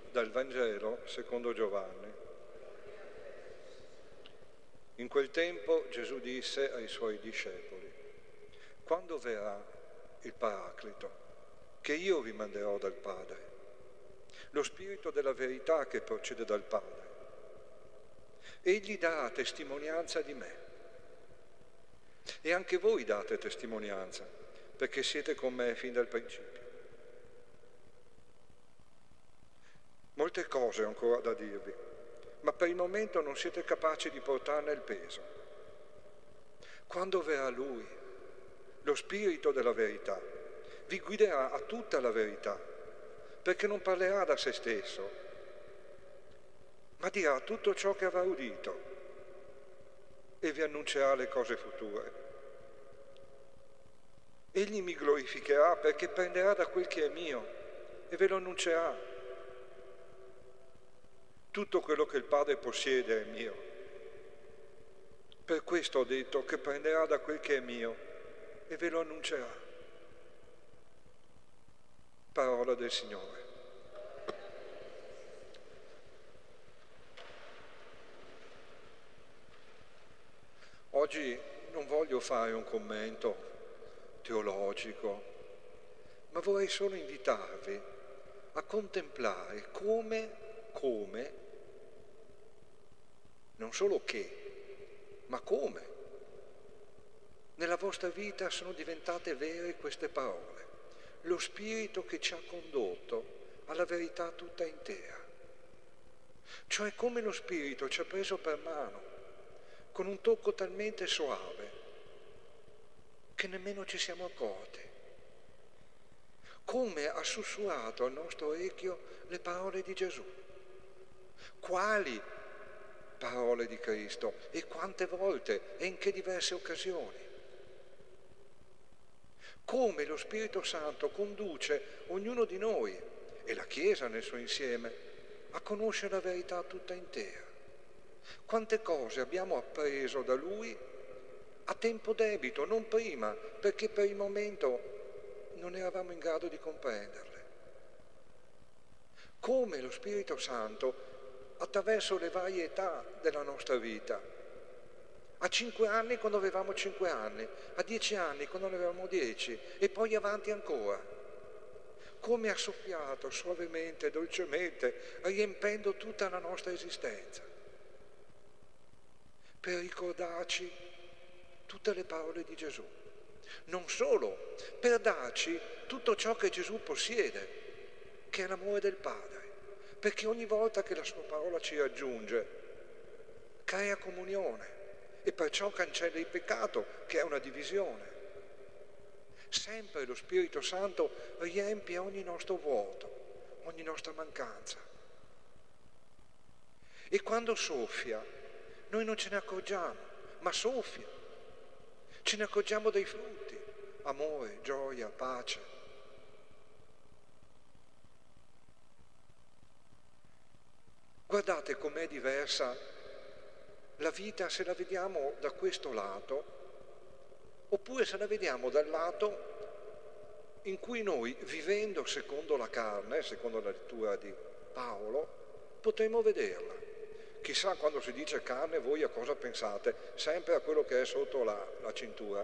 Dal Vangelo secondo Giovanni. In quel tempo Gesù disse ai suoi discepoli: quando verrà il Paraclito, che io vi manderò dal Padre, lo Spirito della verità che procede dal Padre, egli darà testimonianza di me. E anche voi date testimonianza, perché siete con me fin dal principio. Molte cose ho ancora da dirvi, ma per il momento non siete capaci di portarne il peso. Quando verrà Lui, lo Spirito della verità, vi guiderà a tutta la verità, perché non parlerà da se stesso, ma dirà tutto ciò che avrà udito e vi annuncerà le cose future. Egli mi glorificherà perché prenderà da quel che è mio e ve lo annuncerà. Tutto quello che il Padre possiede è mio. Per questo ho detto che prenderà da quel che è mio e ve lo annuncerà. Parola del Signore. Oggi non voglio fare un commento teologico, ma vorrei solo invitarvi a contemplare come, non solo che, ma come nella vostra vita sono diventate vere queste parole. Lo Spirito che ci ha condotto alla verità tutta intera. Cioè come lo Spirito ci ha preso per mano, con un tocco talmente soave che nemmeno ci siamo accorti. Come ha sussurrato al nostro orecchio le parole di Gesù. Quali parole di Cristo e quante volte e in che diverse occasioni. Come lo Spirito Santo conduce ognuno di noi e la Chiesa nel suo insieme a conoscere la verità tutta intera. Quante cose abbiamo appreso da Lui a tempo debito, non prima, perché per il momento non eravamo in grado di comprenderle. Come lo Spirito Santo attraverso le varie età della nostra vita. A 5 anni quando avevamo 5 anni, a 10 anni quando ne avevamo 10 e poi avanti ancora. Come ha soffiato suavemente, dolcemente, riempendo tutta la nostra esistenza. Per ricordarci tutte le parole di Gesù. Non solo, per darci tutto ciò che Gesù possiede, che è l'amore del Padre. Perché ogni volta che la sua parola ci raggiunge, crea comunione e perciò cancella il peccato, che è una divisione. Sempre lo Spirito Santo riempie ogni nostro vuoto, ogni nostra mancanza. E quando soffia, noi non ce ne accorgiamo, ma soffia. Ce ne accorgiamo dei frutti, amore, gioia, pace. Guardate com'è diversa la vita se la vediamo da questo lato, oppure se la vediamo dal lato in cui noi, vivendo secondo la carne, secondo la lettura di Paolo, potremo vederla. Chissà quando si dice carne voi a cosa pensate? Sempre a quello che è sotto la cintura.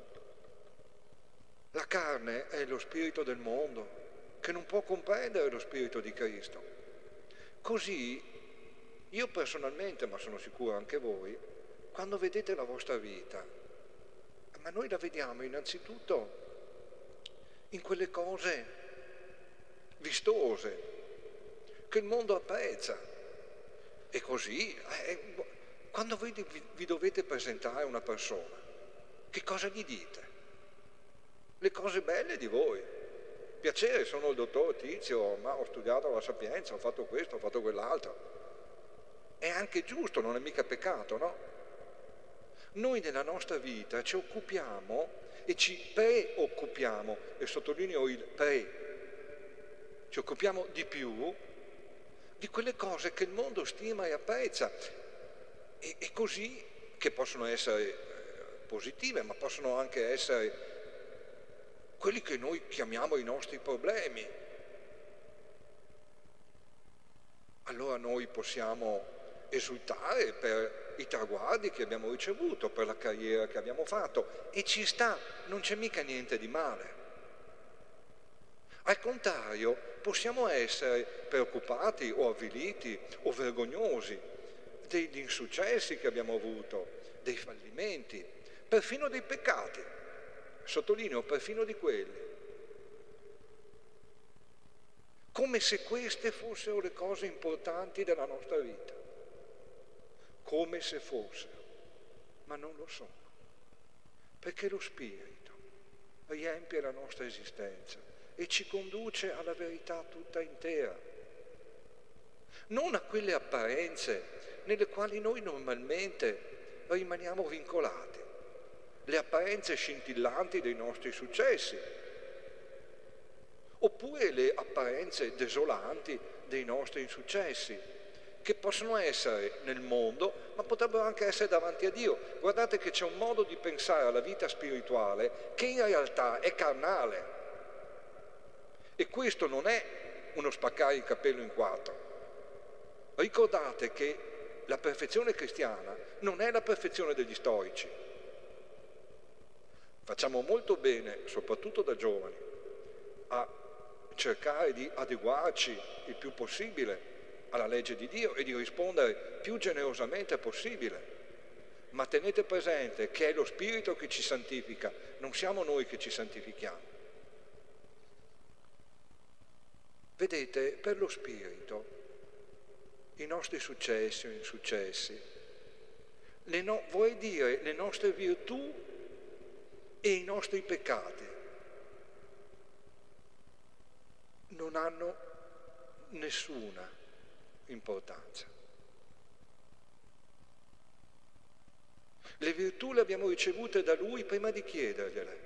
La carne è lo spirito del mondo, che non può comprendere lo spirito di Cristo. Così, io personalmente, ma sono sicuro anche voi, quando vedete la vostra vita, ma noi la vediamo innanzitutto in quelle cose vistose, che il mondo apprezza. E così, quando voi vi dovete presentare a una persona, che cosa gli dite? Le cose belle di voi. Piacere, sono il dottor Tizio, ma ho studiato alla Sapienza, ho fatto questo, ho fatto quell'altro. È anche giusto, non è mica peccato, no? Noi nella nostra vita ci occupiamo e ci preoccupiamo, e sottolineo il ci occupiamo di più di quelle cose che il mondo stima e apprezza, e così, che possono essere positive, ma possono anche essere quelli che noi chiamiamo i nostri problemi. allora noi possiamo esultare per i traguardi che abbiamo ricevuto, per la carriera che abbiamo fatto, e ci sta, non c'è mica niente di male. Al contrario, possiamo essere preoccupati o avviliti o vergognosi degli insuccessi che abbiamo avuto, dei fallimenti, perfino dei peccati, sottolineo perfino di quelli, come se queste fossero le cose importanti della nostra vita, come se fossero, ma non lo sono, perché lo Spirito riempie la nostra esistenza e ci conduce alla verità tutta intera, non a quelle apparenze nelle quali noi normalmente rimaniamo vincolati, le apparenze scintillanti dei nostri successi, oppure le apparenze desolanti dei nostri insuccessi, che possono essere nel mondo, ma potrebbero anche essere davanti a Dio. Guardate che c'è un modo di pensare alla vita spirituale che in realtà è carnale. E questo non è uno spaccare il capello in quattro. Ricordate che la perfezione cristiana non è la perfezione degli stoici. Facciamo molto bene, soprattutto da giovani, a cercare di adeguarci il più possibile alla legge di Dio e di rispondere più generosamente possibile. Ma tenete presente che è lo Spirito che ci santifica, non siamo noi che ci santifichiamo. Vedete, per lo Spirito i nostri successi o insuccessi, vorrei dire le nostre virtù e i nostri peccati non hanno nessuna importanza. Le virtù le abbiamo ricevute da Lui prima di chiedergliele.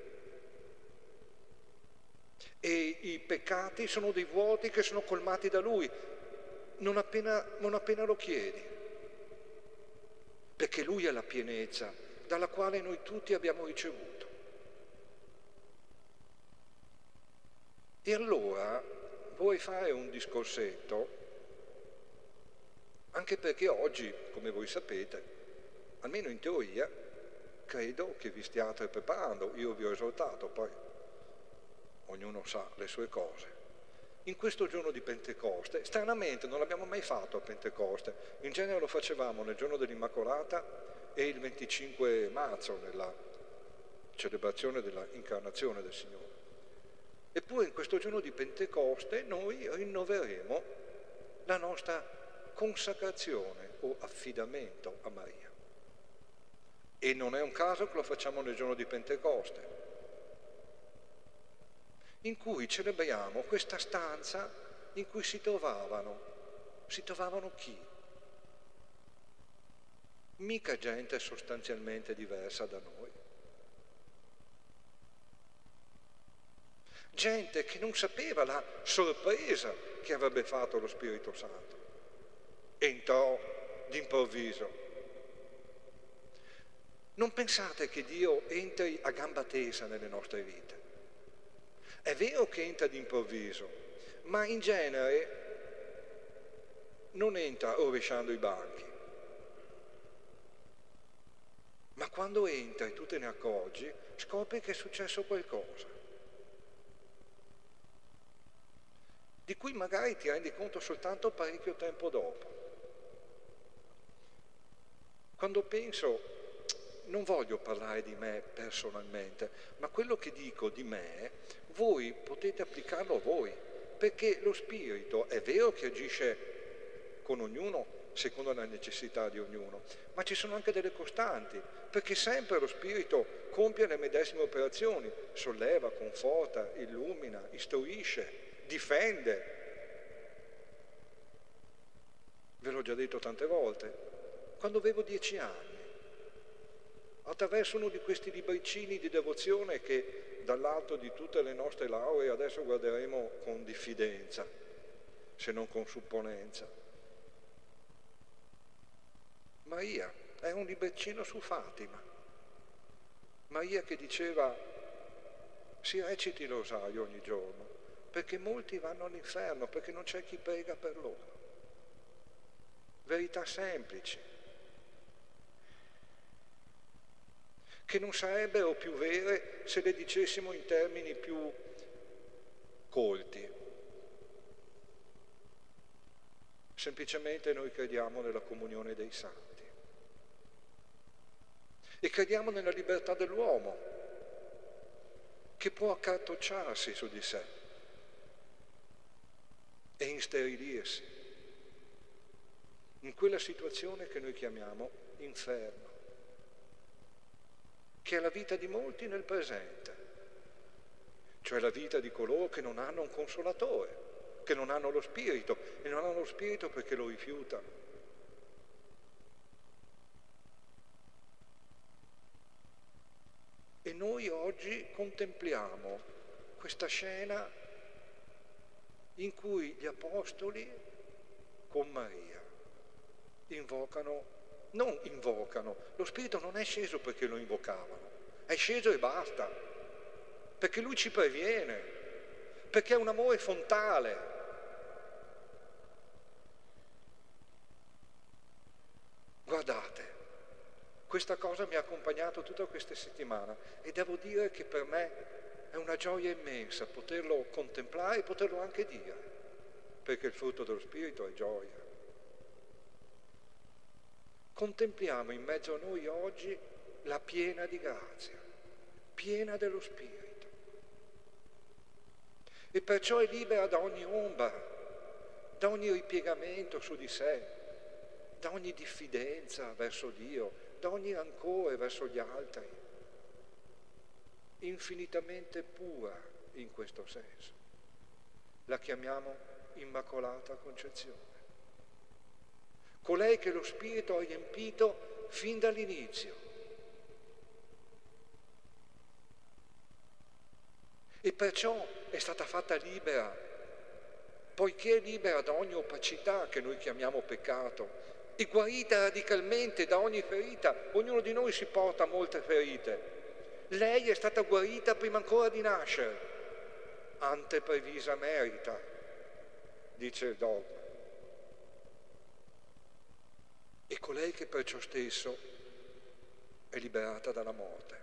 E i peccati sono dei vuoti che sono colmati da Lui non appena lo chiedi, perché Lui è la pienezza dalla quale noi tutti abbiamo ricevuto. E allora vorrei fare un discorsetto, anche perché oggi, come voi sapete, almeno in teoria, credo che vi stiate preparando. Io vi ho esortato, poi ognuno sa le sue cose. In questo giorno di Pentecoste, stranamente non l'abbiamo mai fatto a Pentecoste, in genere lo facevamo nel giorno dell'Immacolata e il 25 marzo nella celebrazione dell'incarnazione del Signore. Eppure in questo giorno di Pentecoste noi rinnoveremo la nostra consacrazione o affidamento a Maria. E non è un caso che lo facciamo nel giorno di Pentecoste, in cui celebriamo questa stanza in cui si trovavano chi? Mica gente sostanzialmente diversa da noi. Gente che non sapeva la sorpresa che avrebbe fatto lo Spirito Santo. Entrò d'improvviso. Non pensate che Dio entri a gamba tesa nelle nostre vite. È vero che entra d'improvviso, ma in genere non entra rovesciando i banchi. Ma quando entra e tu te ne accorgi, scopri che è successo qualcosa, di cui magari ti rendi conto soltanto parecchio tempo dopo. Quando penso, non voglio parlare di me personalmente, ma quello che dico di me, voi potete applicarlo a voi, perché lo Spirito è vero che agisce con ognuno secondo la necessità di ognuno, ma ci sono anche delle costanti, perché sempre lo Spirito compie le medesime operazioni, solleva, conforta, illumina, istruisce, difende. Ve l'ho già detto tante volte, quando avevo 10 anni, attraverso uno di questi libricini di devozione che dall'alto di tutte le nostre lauree adesso guarderemo con diffidenza, se non con supponenza. Maria, era un libricino su Fatima. Maria che diceva: si reciti il rosario ogni giorno, perché molti vanno all'inferno, perché non c'è chi prega per loro. verità semplici, che non sarebbero più vere se le dicessimo in termini più colti. Semplicemente noi crediamo nella comunione dei santi e crediamo nella libertà dell'uomo, che può accartocciarsi su di sé e insterilirsi in quella situazione che noi chiamiamo inferno, che è la vita di molti nel presente, cioè la vita di coloro che non hanno un consolatore, che non hanno lo Spirito, e non hanno lo Spirito perché lo rifiutano. E noi oggi contempliamo questa scena in cui gli apostoli con Maria non invocano, lo Spirito non è sceso perché lo invocavano, è sceso e basta, perché Lui ci previene, perché è un amore fontale. Guardate, questa cosa mi ha accompagnato tutta questa settimana e devo dire che per me è una gioia immensa poterlo contemplare e poterlo anche dire, perché il frutto dello Spirito è gioia. Contempliamo in mezzo a noi oggi la piena di grazia, piena dello Spirito. E perciò è libera da ogni ombra, da ogni ripiegamento su di sé, da ogni diffidenza verso Dio, da ogni rancore verso gli altri. Infinitamente pura in questo senso. La chiamiamo Immacolata Concezione. Colei che lo Spirito ha riempito fin dall'inizio. E perciò è stata fatta libera, poiché è libera da ogni opacità che noi chiamiamo peccato, e guarita radicalmente da ogni ferita. Ognuno di noi si porta molte ferite. Lei è stata guarita prima ancora di nascere, ante previsa merita, dice il dogma. E colei che per ciò stesso è liberata dalla morte,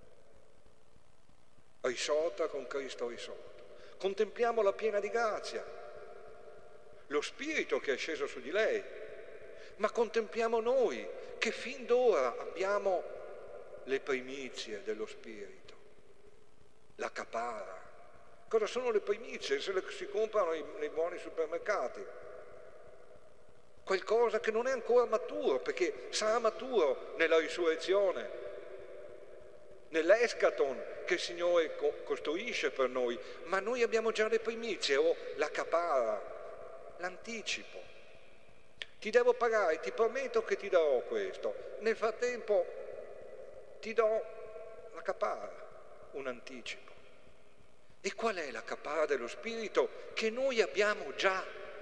risorta con Cristo risorto. Contempliamo la piena di grazia, lo Spirito che è sceso su di lei, ma contempliamo noi che fin d'ora abbiamo le primizie dello Spirito, la capara. Cosa sono le primizie? Se le si comprano nei buoni supermercati. Qualcosa che non è ancora maturo, perché sarà maturo nella risurrezione, nell'eschaton che il Signore costruisce per noi, ma noi abbiamo già le primizie, o la capara, l'anticipo. Ti devo pagare, ti prometto che ti darò questo. Nel frattempo ti do la capara, un anticipo. E qual è la capara dello Spirito? Che noi abbiamo già,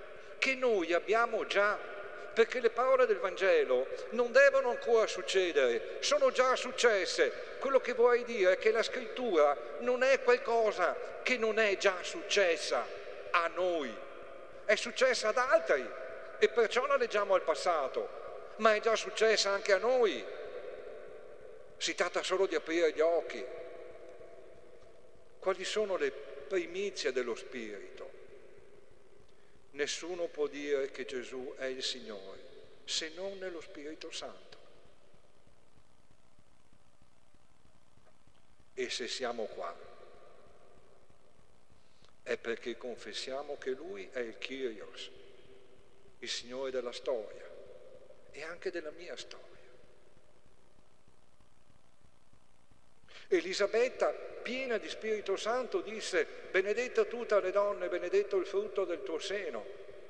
perché le parole del Vangelo non devono ancora succedere, sono già successe. Quello che vorrei dire è che la Scrittura non è qualcosa che non è già successa a noi, è successa ad altri e perciò la leggiamo al passato, ma è già successa anche a noi. Si tratta solo di aprire gli occhi. Quali sono le primizie dello Spirito? Nessuno può dire che Gesù è il Signore se non nello Spirito Santo. E se siamo qua è perché confessiamo che Lui è il Kyrios, il Signore della storia e anche della mia storia. Elisabetta, piena di Spirito Santo, disse: benedetta tu tra le donne, benedetto il frutto del tuo seno.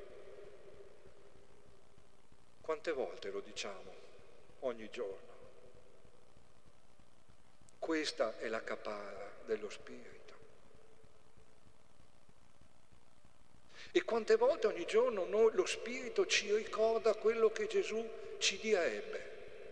Quante volte lo diciamo ogni giorno? Questa è la capara dello Spirito. E quante volte ogni giorno lo Spirito ci ricorda quello che Gesù ci direbbe.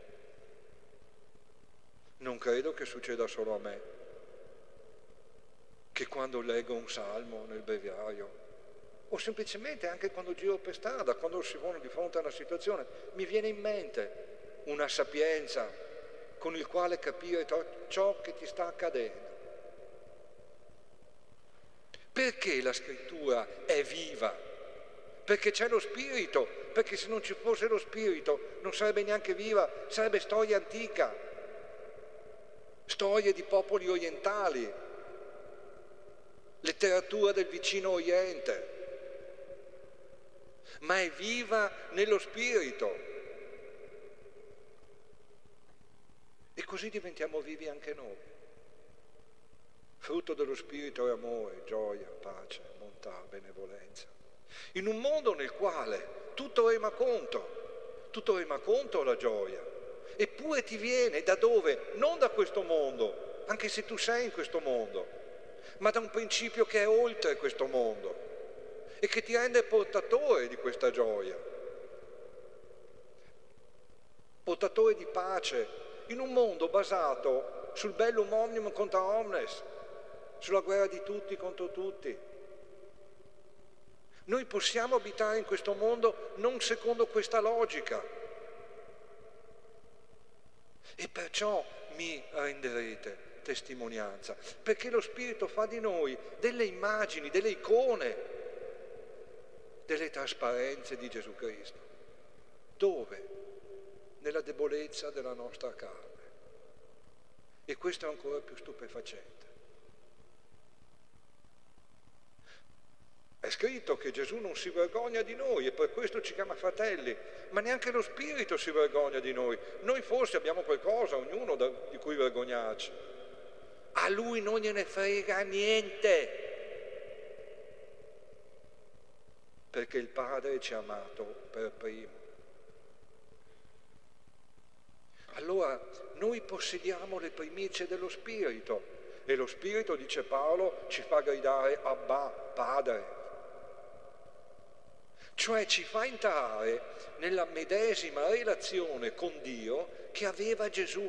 Non credo che succeda solo a me, che quando leggo un salmo nel breviario o semplicemente anche quando giro per strada, quando si pone di fronte a una situazione, mi viene in mente una sapienza con il quale capire ciò che ti sta accadendo. Perché la scrittura è viva? Perché c'è lo spirito, perché se non ci fosse lo spirito non sarebbe neanche viva, sarebbe storia antica, storie di popoli orientali, letteratura del vicino Oriente, ma è viva nello spirito. E così diventiamo vivi anche noi. Frutto dello spirito è amore, gioia, pace, bontà, benevolenza. In un mondo nel quale tutto rema contro la gioia. Eppure ti viene da dove? Non da questo mondo, anche se tu sei in questo mondo, ma da un principio che è oltre questo mondo e che ti rende portatore di questa gioia, portatore di pace, in un mondo basato sul bellum omnium contra omnes, sulla guerra di tutti contro tutti. Noi possiamo abitare in questo mondo non secondo questa logica. E perciò mi renderete testimonianza, perché lo Spirito fa di noi delle immagini, delle icone, delle trasparenze di Gesù Cristo. Dove? Nella debolezza della nostra carne. E questo è ancora più stupefacente. È scritto che Gesù non si vergogna di noi e per questo ci chiama fratelli, ma neanche lo Spirito si vergogna di noi. Noi forse abbiamo qualcosa, ognuno di cui vergognarci. A Lui non gliene frega niente, perché il Padre ci ha amato per primo. Allora noi possediamo le primizie dello Spirito e lo Spirito, dice Paolo, ci fa gridare Abba, Padre. Cioè ci fa entrare nella medesima relazione con Dio che aveva Gesù.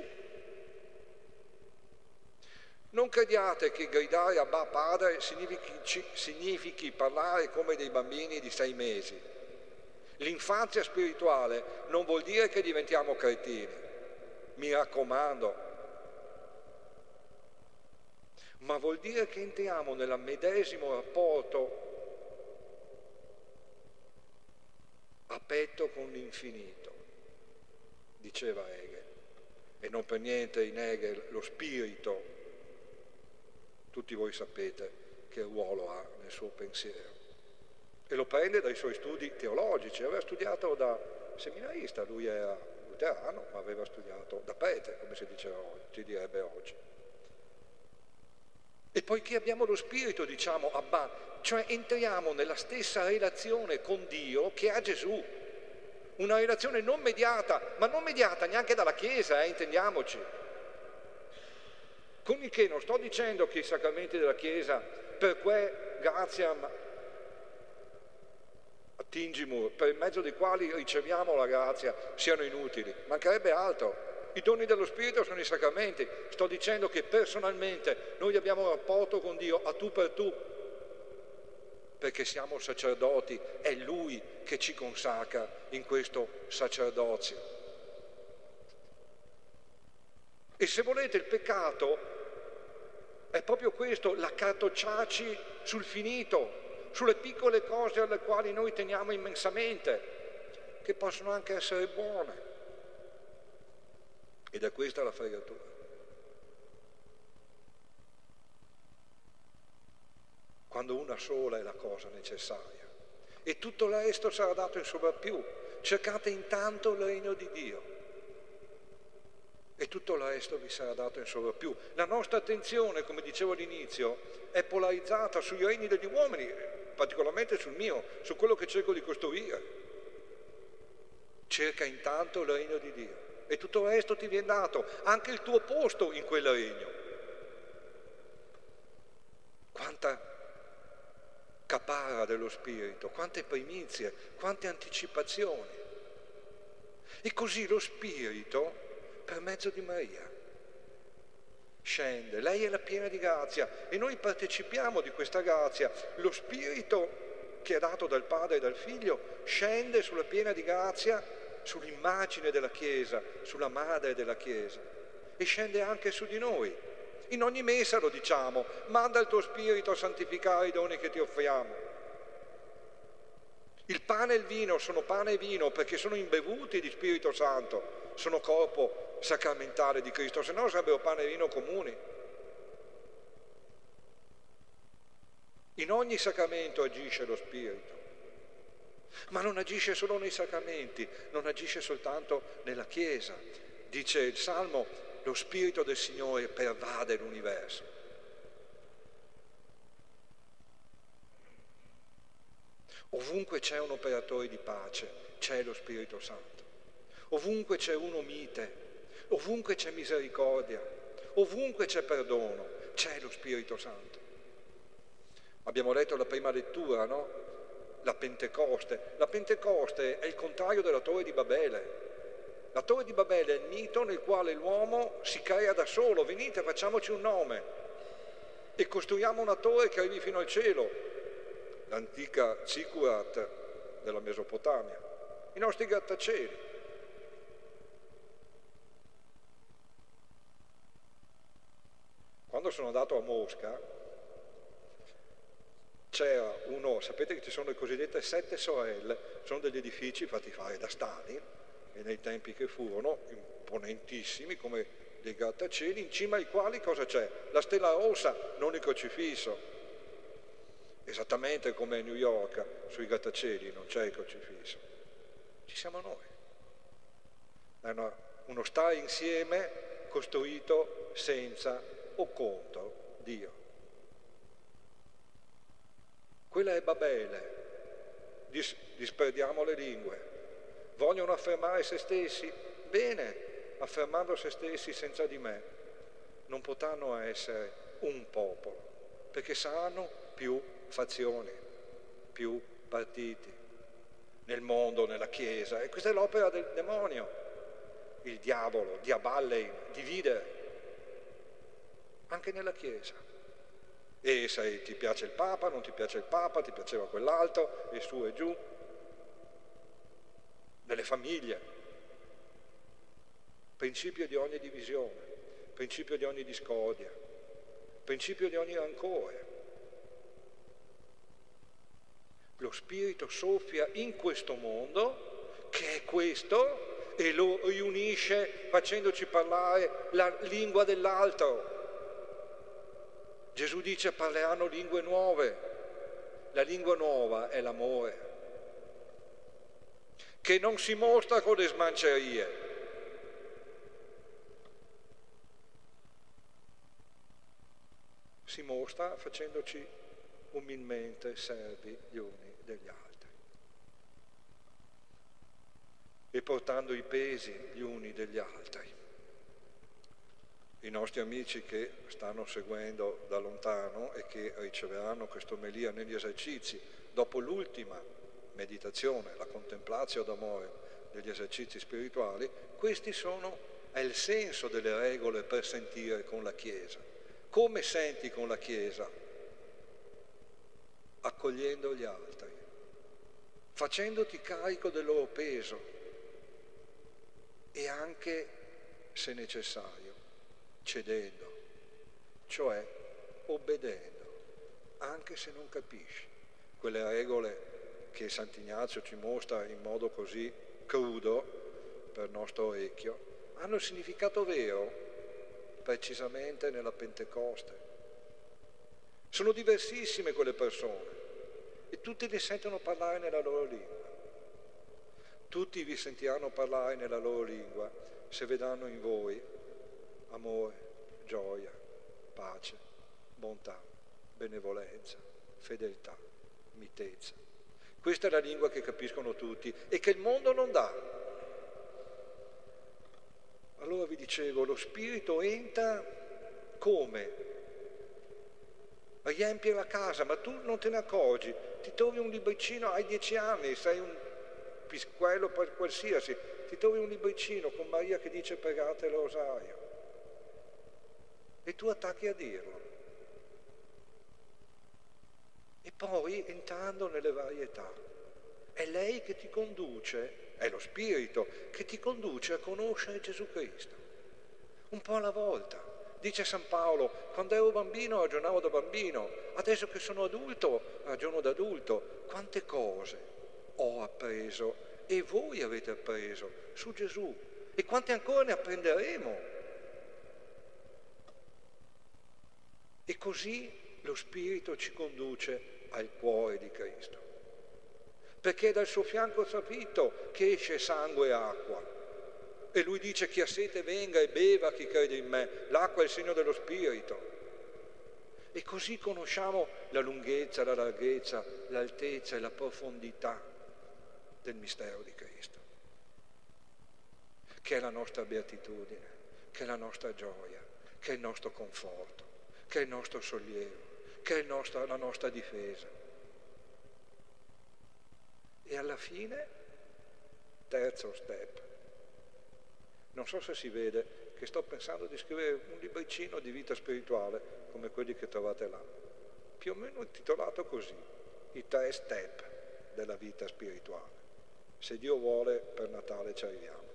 Non crediate che gridare Abba Padre significhi parlare come dei bambini di 6 mesi. L'infanzia spirituale non vuol dire che diventiamo cretini, mi raccomando, ma vuol dire che entriamo nel medesimo rapporto a petto con l'infinito, diceva Hegel, e non per niente in Hegel lo spirito, tutti voi sapete che ruolo ha nel suo pensiero, e lo prende dai suoi studi teologici. Aveva studiato da seminarista, lui era luterano, ma aveva studiato da prete, come si direbbe oggi. E poiché abbiamo lo spirito, diciamo Abba, cioè entriamo nella stessa relazione con Dio che ha Gesù, una relazione non mediata, ma non mediata neanche dalla Chiesa, intendiamoci. Con il che non sto dicendo che i sacramenti della Chiesa, per que gratiam attingimur, per mezzo dei quali riceviamo la grazia, siano inutili, mancherebbe altro. I doni dello Spirito sono i sacramenti. Sto dicendo che personalmente noi abbiamo un rapporto con Dio a tu per tu, perché siamo sacerdoti, è Lui che ci consacra in questo sacerdozio. E se volete il peccato è proprio questo, l'accartocciarci sul finito, sulle piccole cose alle quali noi teniamo immensamente, che possono anche essere buone. Ed è questa la fregatura. Quando una sola è la cosa necessaria e tutto il resto sarà dato in sovrappiù. Cercate intanto il regno di Dio e tutto il resto vi sarà dato in sovrappiù. La nostra attenzione, come dicevo all'inizio, è polarizzata sui regni degli uomini, particolarmente sul mio, su quello che cerco di costruire. Cerca intanto il regno di Dio e tutto il resto ti viene dato, anche il tuo posto in quel regno. Quanta caparra dello Spirito, quante primizie, quante anticipazioni. E così lo Spirito, per mezzo di Maria, scende. Lei è la piena di grazia e noi partecipiamo di questa grazia. Lo Spirito che è dato dal Padre e dal Figlio, scende sulla piena di grazia, sull'immagine della Chiesa, sulla madre della Chiesa, e scende anche su di noi. In ogni messa lo diciamo: manda il tuo Spirito a santificare i doni che ti offriamo. Il pane e il vino sono pane e vino perché sono imbevuti di Spirito Santo, sono corpo sacramentale di Cristo, se no sarebbero pane e vino comuni. In ogni sacramento agisce lo Spirito, ma non agisce solo nei sacramenti, non agisce soltanto nella Chiesa. Dice il Salmo: lo Spirito del Signore pervade l'universo. Ovunque c'è un operatore di pace, c'è lo Spirito Santo. Ovunque c'è uno mite, ovunque c'è misericordia, ovunque c'è perdono, c'è lo Spirito Santo. Abbiamo letto la prima lettura, no? La Pentecoste. La Pentecoste è il contrario della Torre di Babele. La Torre di Babele è il mito nel quale l'uomo si crea da solo. Venite, facciamoci un nome e costruiamo una torre che arrivi fino al cielo. L'antica Zikurat della Mesopotamia, i nostri grattacieli. Quando sono andato a Mosca c'era uno, sapete che ci sono le cosiddette 7 sorelle, sono degli edifici fatti fare da Stalin, e nei tempi che furono, imponentissimi come dei grattacieli, in cima ai quali cosa c'è? La stella rossa, non il crocifisso. Esattamente come a New York, sui grattacieli non c'è il crocifisso. Ci siamo noi. È uno stare insieme costruito senza o contro Dio. Quella è Babele. Disperdiamo le lingue. Vogliono affermare se stessi? Bene, affermando se stessi senza di me, non potranno essere un popolo, perché saranno più fazioni, più partiti nel mondo, nella Chiesa. E questa è l'opera del demonio. Il diavolo, diaballei, dividere, anche nella Chiesa. E se ti piace il Papa, non ti piace il Papa, ti piaceva quell'altro, e su e giù. Nelle famiglie. Principio di ogni divisione, principio di ogni discordia, principio di ogni rancore. Lo Spirito soffia in questo mondo, che è questo, e lo riunisce facendoci parlare la lingua dell'altro. Gesù dice: parleranno lingue nuove. La lingua nuova è l'amore, che non si mostra con le smancerie. Si mostra facendoci umilmente servi gli uni degli altri e portando i pesi gli uni degli altri. I nostri amici che stanno seguendo da lontano e che riceveranno questa omelia negli esercizi, dopo l'ultima meditazione, la contemplatio d'amore degli esercizi spirituali, è il senso delle regole per sentire con la Chiesa. Come senti con la Chiesa? Accogliendo gli altri, facendoti carico del loro peso e anche, se necessario, cedendo, cioè obbedendo, anche se non capisci. Quelle regole che Sant'Ignazio ci mostra in modo così crudo per nostro orecchio, hanno il significato vero precisamente nella Pentecoste. Sono diversissime quelle persone e tutti li sentono parlare nella loro lingua. Tutti vi sentiranno parlare nella loro lingua se vedranno in voi amore, gioia, pace, bontà, benevolenza, fedeltà, mitezza. Questa è la lingua che capiscono tutti e che il mondo non dà. Allora vi dicevo, lo Spirito entra come? Riempie la casa, ma tu non te ne accorgi. Ti trovi un libricino, hai 10 anni, sei un pisquello qualsiasi, ti trovi un libricino con Maria che dice pregate il rosario e tu attacchi a dirlo. E poi entrando nelle varietà, è lei che ti conduce, è lo Spirito che ti conduce a conoscere Gesù Cristo, un po' alla volta. Dice San Paolo, quando ero bambino ragionavo da bambino, adesso che sono adulto ragiono da adulto. Quante cose ho appreso e voi avete appreso su Gesù e quante ancora ne apprenderemo. E così lo Spirito ci conduce al cuore di Cristo, perché è dal suo fianco trafitto che esce sangue e acqua. E lui dice: chi ha sete venga e beva chi crede in me. L'acqua è il segno dello Spirito. E così conosciamo la lunghezza, la larghezza, l'altezza e la profondità del mistero di Cristo, che è la nostra beatitudine, che è la nostra gioia, che è il nostro conforto, che è il nostro sollievo, che è la nostra difesa. E alla fine, terzo step. Non so se si vede che sto pensando di scrivere un libricino di vita spirituale come quelli che trovate là, più o meno intitolato così, i 3 step della vita spirituale. Se Dio vuole, per Natale ci arriviamo.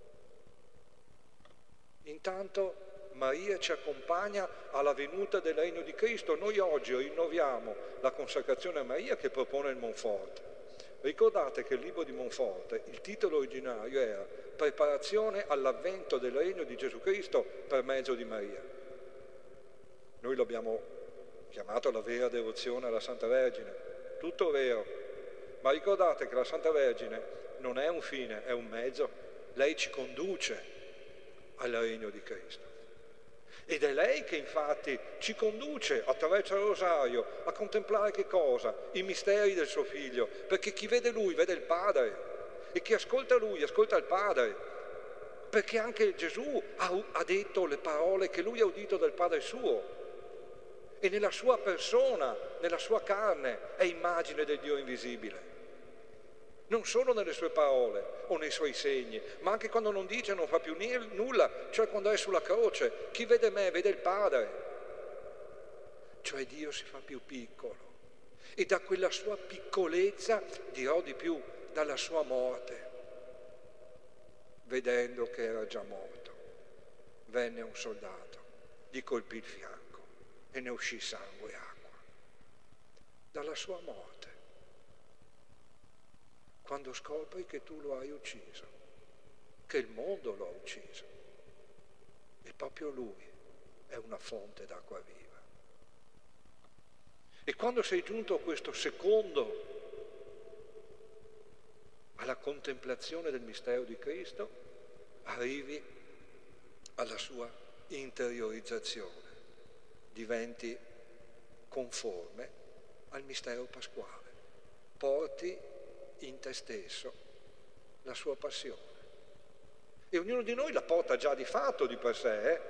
Intanto Maria ci accompagna alla venuta del Regno di Cristo. Noi oggi rinnoviamo la consacrazione a Maria che propone il Monforte. Ricordate che il libro di Monforte, il titolo originario era Preparazione all'avvento del Regno di Gesù Cristo per mezzo di Maria. Noi l'abbiamo chiamato la vera devozione alla Santa Vergine, tutto vero, ma ricordate che la Santa Vergine non è un fine, è un mezzo. Lei ci conduce al Regno di Cristo. Ed è lei che infatti ci conduce attraverso il rosario a contemplare che cosa? I misteri del suo Figlio, perché chi vede Lui vede il Padre e chi ascolta Lui ascolta il Padre, perché anche Gesù ha detto le parole che Lui ha udito dal Padre suo e nella sua persona, nella sua carne è immagine del Dio invisibile. Non solo nelle sue parole o nei suoi segni, ma anche quando non dice, non fa più nulla, cioè quando è sulla croce. Chi vede me vede il Padre. Cioè Dio si fa più piccolo. E da quella sua piccolezza, dirò di più, dalla sua morte, vedendo che era già morto, venne un soldato, gli colpì il fianco e ne uscì sangue e acqua. Dalla sua morte. Quando scopri che tu lo hai ucciso, che il mondo lo ha ucciso, e proprio lui è una fonte d'acqua viva. E quando sei giunto a questo secondo, alla contemplazione del mistero di Cristo, arrivi alla sua interiorizzazione, diventi conforme al mistero pasquale, porti in te stesso la sua passione. E ognuno di noi la porta già di fatto di per sé,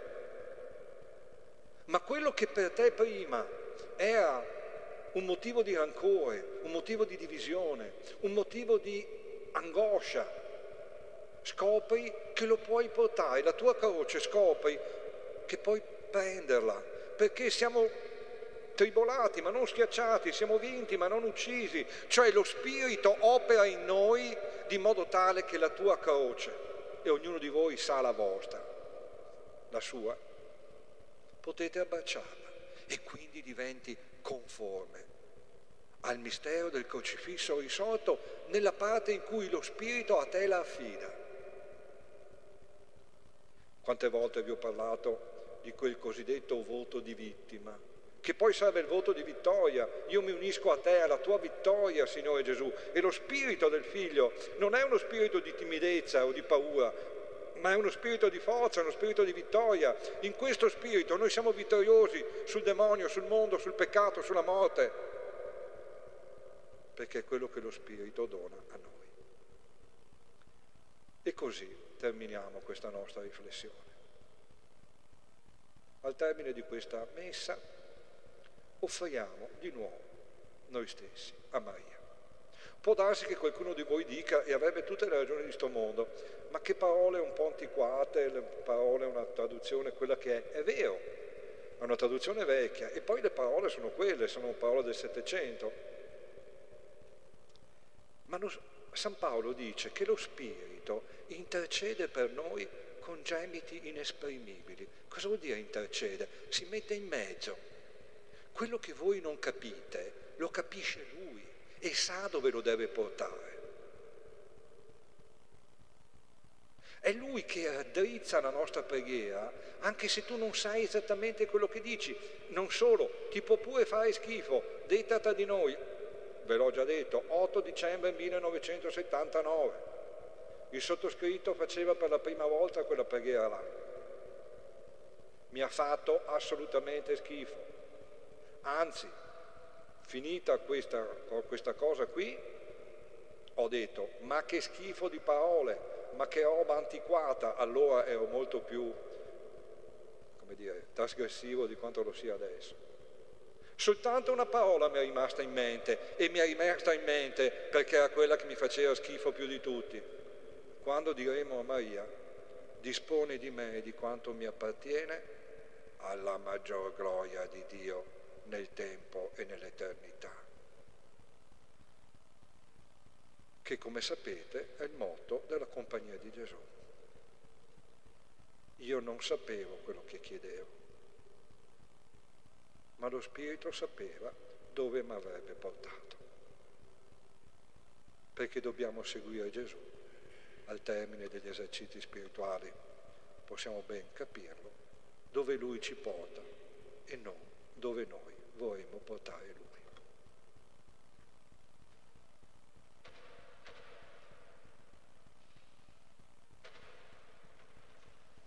ma quello che per te prima era un motivo di rancore, un motivo di divisione, un motivo di angoscia, scopri che lo puoi portare, la tua croce scopri che puoi prenderla, perché siamo tribolati ma non schiacciati, siamo vinti ma non uccisi, cioè lo Spirito opera in noi di modo tale che la tua croce, e ognuno di voi sa la vostra, la sua, potete abbracciarla e quindi diventi conforme al mistero del crocifisso risorto nella parte in cui lo Spirito a te la affida. Quante volte vi ho parlato di quel cosiddetto voto di vittima, che poi serve il voto di vittoria. Io mi unisco a te, alla tua vittoria, Signore Gesù. E lo spirito del Figlio non è uno spirito di timidezza o di paura, ma è uno spirito di forza, uno spirito di vittoria. In questo spirito noi siamo vittoriosi sul demonio, sul mondo, sul peccato, sulla morte, perché è quello che lo Spirito dona a noi. E così terminiamo questa nostra riflessione. Al termine di questa messa offriamo di nuovo noi stessi a Maria. Può darsi che qualcuno di voi dica, e avrebbe tutte le ragioni di sto mondo, ma che parole un po' antiquate, le parole, una traduzione, quella che è vero. è una traduzione vecchia, e poi le parole sono quelle, sono parole del Settecento. Ma San Paolo dice che lo Spirito intercede per noi con gemiti inesprimibili. Cosa vuol dire intercede? Si mette in mezzo. Quello che voi non capite, lo capisce Lui e sa dove lo deve portare. È Lui che raddrizza la nostra preghiera, anche se tu non sai esattamente quello che dici. Non solo, ti può pure fare schifo. Detta tra di noi, ve l'ho già detto, 8 dicembre 1979, il sottoscritto faceva per la prima volta quella preghiera là. Mi ha fatto assolutamente schifo. Anzi, finita questa cosa qui, ho detto, ma che schifo di parole, ma che roba antiquata. Allora ero molto più, come dire, trasgressivo di quanto lo sia adesso. Soltanto una parola mi è rimasta in mente, e mi è rimasta in mente perché era quella che mi faceva schifo più di tutti. Quando diremo a Maria, disponi di me e di quanto mi appartiene alla maggior gloria di Dio nel tempo e nell'eternità. Che, come sapete, è il motto della Compagnia di Gesù. Io non sapevo quello che chiedevo, ma lo Spirito sapeva dove mi avrebbe portato. Perché dobbiamo seguire Gesù. Al termine degli esercizi spirituali possiamo ben capirlo, dove Lui ci porta e non dove noi vorremmo portare Lui.